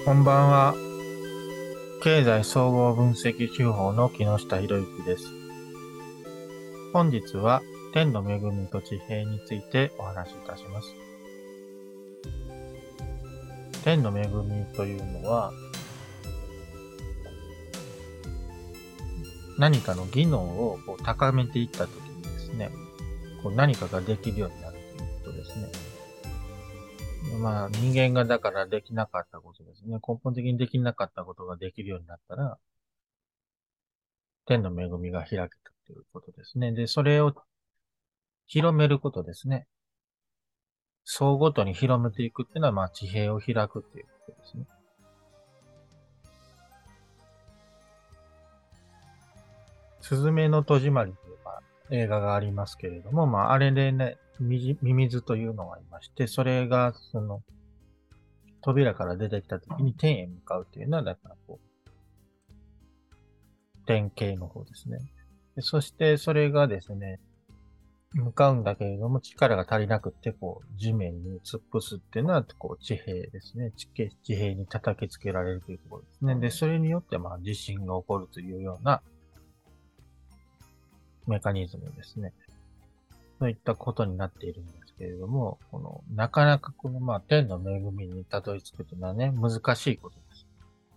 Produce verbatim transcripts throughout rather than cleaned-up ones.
こんばんは。経済総合分析手法の木下博之です。本日は天の恵みと地平についてお話しいたします。天の恵みというのは、何かの技能をこう高めていったときにですね、こう何かができるようになるということですね。まあ人間がだからできなかったことですね。根本的にできなかったことができるようになったら、天の恵みが開けたということですね。で、それを広めることですね。層ごとに広めていくっていうのは、まあ地平を開くっていうことですね。すずめの戸締まりという、まあ、映画がありますけれども、まああれでね、ミミズというのがいまして、それがその扉から出てきた時に天へ向かうっていうのは、だからこう、天系の方ですね。でそしてそれがですね、向かうんだけれども力が足りなくって、こう、地面に突っ伏すっていうのは、こう、地平ですね。地形、地平に叩きつけられるというところですね。で、それによって、まあ、地震が起こるというようなメカニズムですね。そういったことになっているんですけれども、この、なかなかこの、まあ、天の恵みにたどり着くというのはね、難しいことです。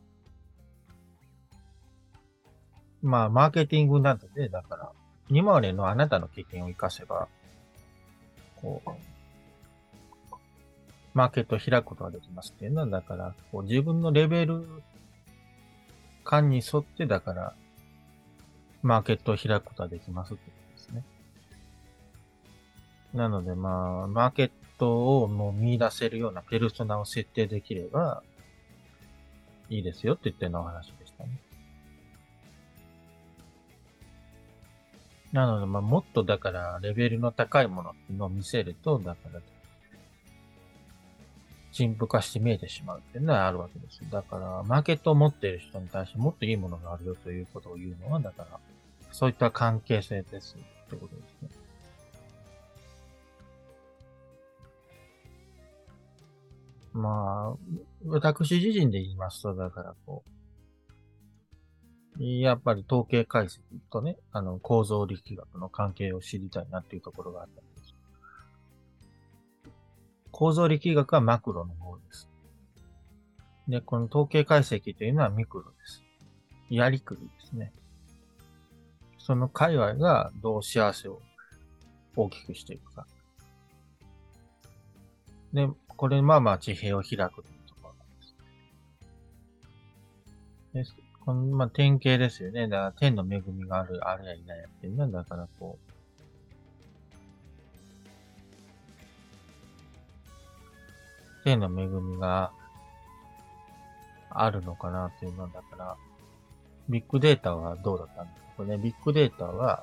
まあ、マーケティングなどで、だから、今までのあなたの経験を活かせば、こう、マーケットを開くことができますっていうのは、だから、こう自分のレベル感に沿って、だから、マーケットを開くことができますってことですね。なので、まあ、マーケットをもう見出せるようなペルソナを設定できれば、いいですよって言ってるのお話でしたね。なので、まあ、もっとだから、レベルの高いものっていうのを見せると、だから、陳腐化して見えてしまうっていうのはあるわけです。だから、マーケットを持っている人に対してもっといいものがあるよということを言うのは、だから、そういった関係性ですってことですね。まあ、私自身で言いますと、だからこう、やっぱり統計解析とね、あの、構造力学の関係を知りたいなっていうところがあったんです。構造力学はマクロの方です。で、この統計解析というのはミクロです。やりくりですね。その界隈がどう幸せを大きくしていくか。で、これまあまあ地平を開くというところです。でこのまあ典型ですよね。だから天の恵みがある、あるやいないやっていうのは、だからこう、天の恵みがあるのかなっていうのは、だから、ビッグデータはどうだったんですかね。ビッグデータは、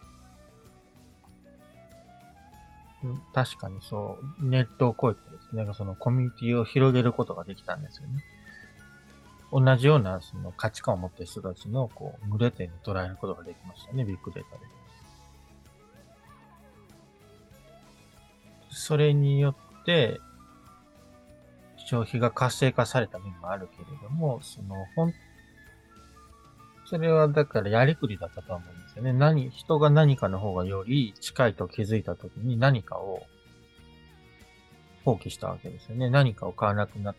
確かにそう、ネットを超えてですね、そのコミュニティを広げることができたんですよね。同じようなその価値観を持っている人たちのこう、群れ点に捉えることができましたね、ビッグデータで。それによって、消費が活性化された面もあるけれども、その、ほん、それはだからやりくりだったと思うんですよね。何、人が何かの方がより近いと気づいたときに何かを放棄したわけですよね。何かを買わなくなった。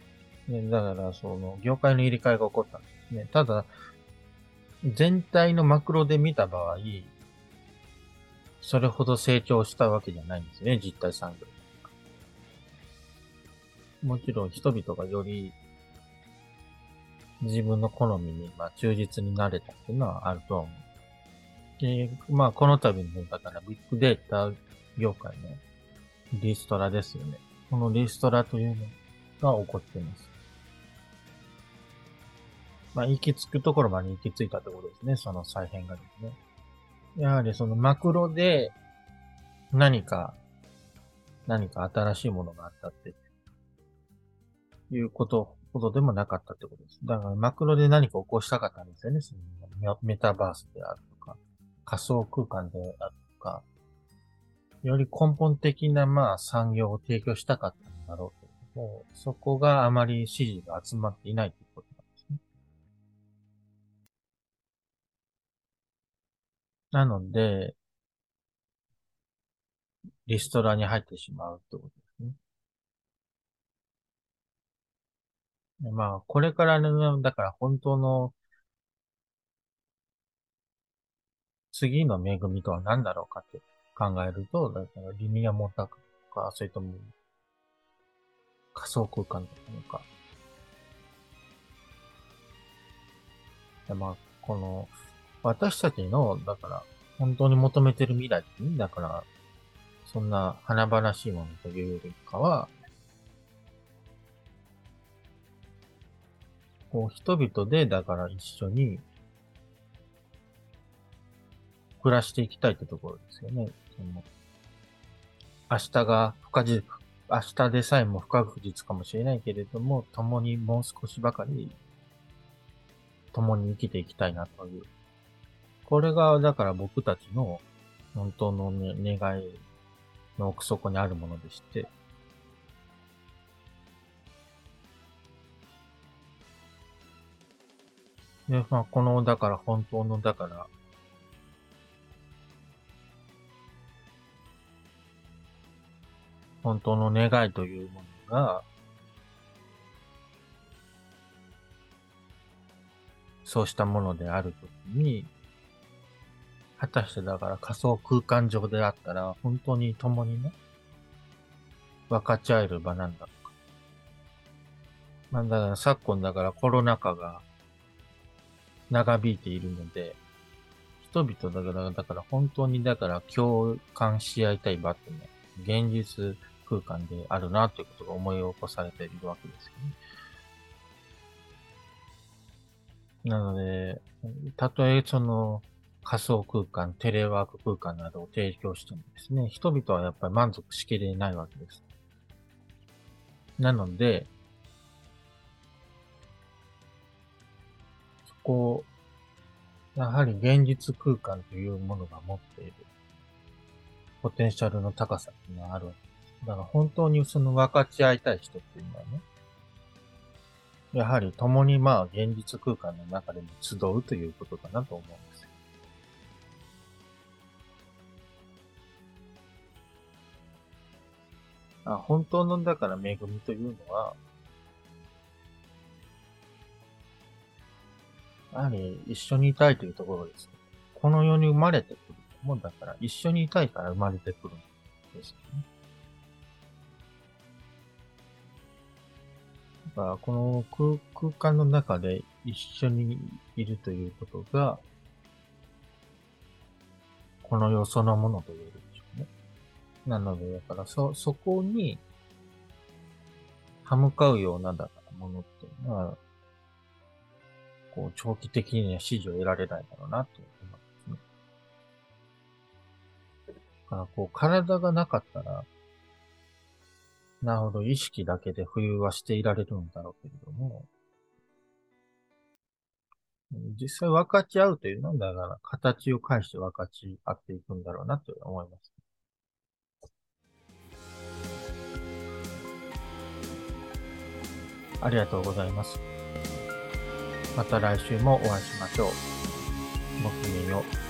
ね、だから、その、業界の入れ替えが起こったんですね。ただ、全体のマクロで見た場合、それほど成長したわけじゃないんですよね、実体産業。もちろん人々がより自分の好みに、まあ、忠実になれたっていうのはあるとは思う。で、まあ、この度の、だからビッグデータ業界のリストラですよね。このリストラというのが起こっています。まあ、行き着くところまで行き着いたところですね、その再編がですね。やはりそのマクロで何か、何か新しいものがあったっていうことほどでもなかったってことです。だからマクロで何か起こしたかったんですよね。そのメタバースであるとか、仮想空間であるとか、より根本的なまあ産業を提供したかったんだろうと。 もうそこがあまり支持が集まっていないということなんですね。なので、リストラに入ってしまうってことですね。でまあ、これからの、だから本当の次の恵みとは何だろうかって考えると、だからリニアモーターカーとか、それとも仮想空間とか、でまあ、この、私たちの、だから、本当に求めてる未来ってね、だから、そんな華々しいものというよりかは、こう、人々で、だから一緒に暮らしていきたいってところですよね。その明日が不確実、明日でさえも不確実かもしれないけれども、共にもう少しばかり共に生きていきたいなという。これが、だから僕たちの本当の、ね、願いの奥底にあるものでして、で、まあ、この、だから本当の、だから、本当の願いというものが、そうしたものであるときに、果たしてだから仮想空間上であったら、本当に共にね、分かち合える場なんだろうか。まあ、だから昨今だからコロナ禍が長引いているので、人々だから、だから本当にだから共感し合いたい場ってね、現実空間であるなということが思い起こされているわけですよね。なので、たとえその仮想空間、テレワーク空間などを提供してもですね、人々はやっぱり満足しきれないわけです。なので、そこ、やはり現実空間というものが持っているポテンシャルの高さっていうのはあるわけです。だから本当にその分かち合いたい人っていうのはね、やはり共にまあ現実空間の中でも集うということかなと思うんですよ。あ、本当のだから恵みというのは、やはり一緒にいたいというところです。この世に生まれてくるもんだから一緒にいたいから生まれてくるんですよね。だからこの空空間の中で一緒にいるということが、この世そのものと言えるでしょうね。なので、だからそ、そこに歯向かうようなだからものっていうのは、こう長期的には支持を得られないだろうなと思いますね。だからこう体がなかったら、なるほど意識だけで浮遊はしていられるんだろうけれども、実際分かち合うというのは、だから形を介して分かち合っていくんだろうなと思います。ありがとうございます。また来週もお会いしましょう。ごきげんよう。